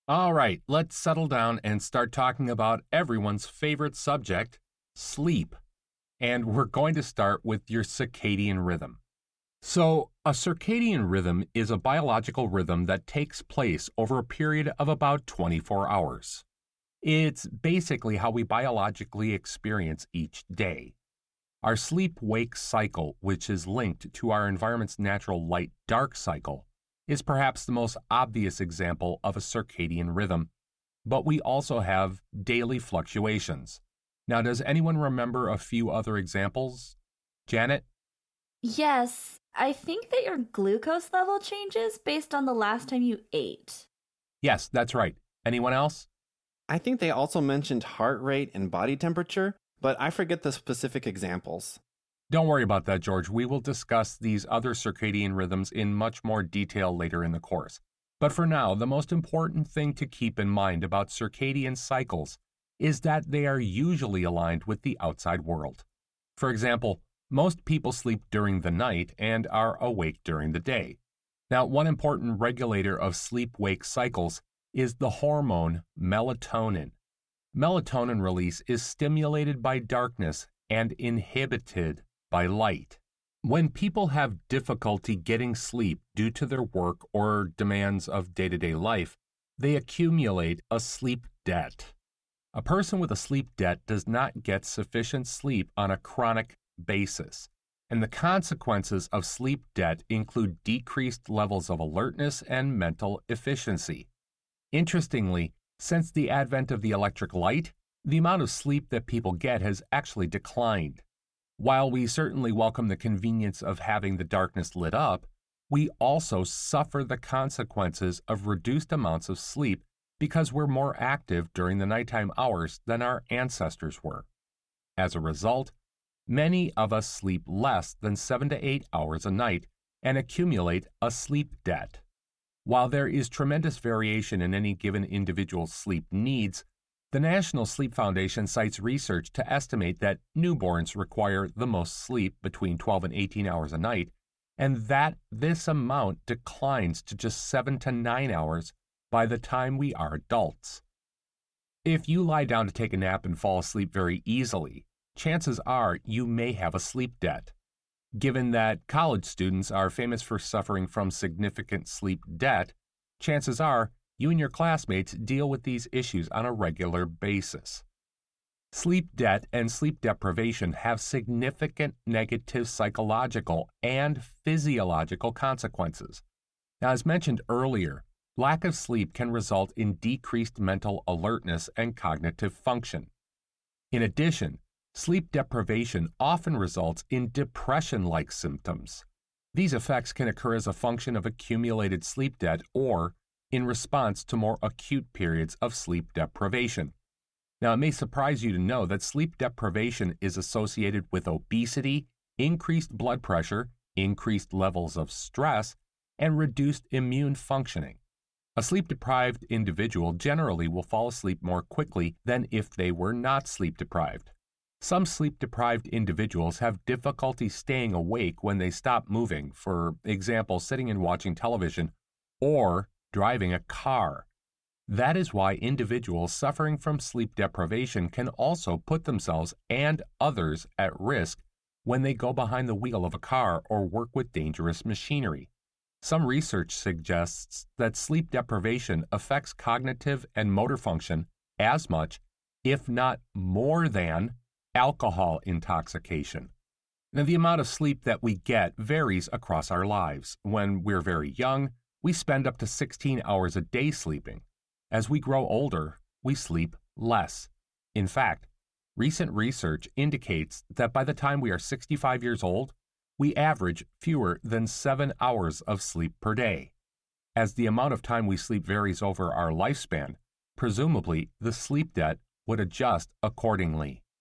All right, let's settle down and start talking about everyone's favorite subject, sleep. And we're going to start with your circadian rhythm. So, a circadian rhythm is a biological rhythm that takes place over a period of about 24 hours. It's basically how we biologically experience each day. Our sleep wake cycle, which is linked to our environment's natural light dark cycle, is perhaps the most obvious example of a circadian rhythm, but we also have daily fluctuations. Now, does anyone remember a few other examples? Janet? Yes, I think that your glucose level changes based on the last time you ate. Yes, that's right. Anyone else? I think they also mentioned heart rate and body temperature, but I forget the specific examples. Don't worry about that, George. We will discuss these other circadian rhythms in much more detail later in the course. But for now, the most important thing to keep in mind about circadian cycles is that they are usually aligned with the outside world. For example, most people sleep during the night and are awake during the day. Now, one important regulator of sleep-wake cycles is the hormone melatonin. Melatonin release is stimulated by darkness and inhibited by light. When people have difficulty getting sleep due to their work or demands of day-to-day life, they accumulate a sleep debt. A person with a sleep debt does not get sufficient sleep on a chronic basis, and the consequences of sleep debt include decreased levels of alertness and mental efficiency. Interestingly, since the advent of the electric light, the amount of sleep that people get has actually declined. While we certainly welcome the convenience of having the darkness lit up, we also suffer the consequences of reduced amounts of sleep because we're more active during the nighttime hours than our ancestors were. As a result, many of us sleep less than 7 to 8 hours a night and accumulate a sleep debt. While there is tremendous variation in any given individual's sleep needs, the National Sleep Foundation cites research to estimate that newborns require the most sleep between 12 and 18 hours a night, and that this amount declines to just 7 to 9 hours by the time we are adults. If you lie down to take a nap and fall asleep very easily, chances are you may have a sleep debt. Given that college students are famous for suffering from significant sleep debt, chances are you and your classmates deal with these issues on a regular basis. Sleep debt and sleep deprivation have significant negative psychological and physiological consequences. Now, as mentioned earlier, lack of sleep can result in decreased mental alertness and cognitive function. In addition, sleep deprivation often results in depression-like symptoms. These effects can occur as a function of accumulated sleep debt or in response to more acute periods of sleep deprivation. Now, it may surprise you to know that sleep deprivation is associated with obesity, increased blood pressure, increased levels of stress, and reduced immune functioning. A sleep-deprived individual generally will fall asleep more quickly than if they were not sleep-deprived. Some sleep-deprived individuals have difficulty staying awake when they stop moving, for example, sitting and watching television or driving a car. That is why individuals suffering from sleep deprivation can also put themselves and others at risk when they go behind the wheel of a car or work with dangerous machinery. Some research suggests that sleep deprivation affects cognitive and motor function as much, if not more than, alcohol intoxication. Now, the amount of sleep that we get varies across our lives. When we're very young, we spend up to 16 hours a day sleeping. As we grow older, we sleep less. In fact, recent research indicates that by the time we are 65 years old, we average fewer than 7 hours of sleep per day. As the amount of time we sleep varies over our lifespan, presumably the sleep debt would adjust accordingly.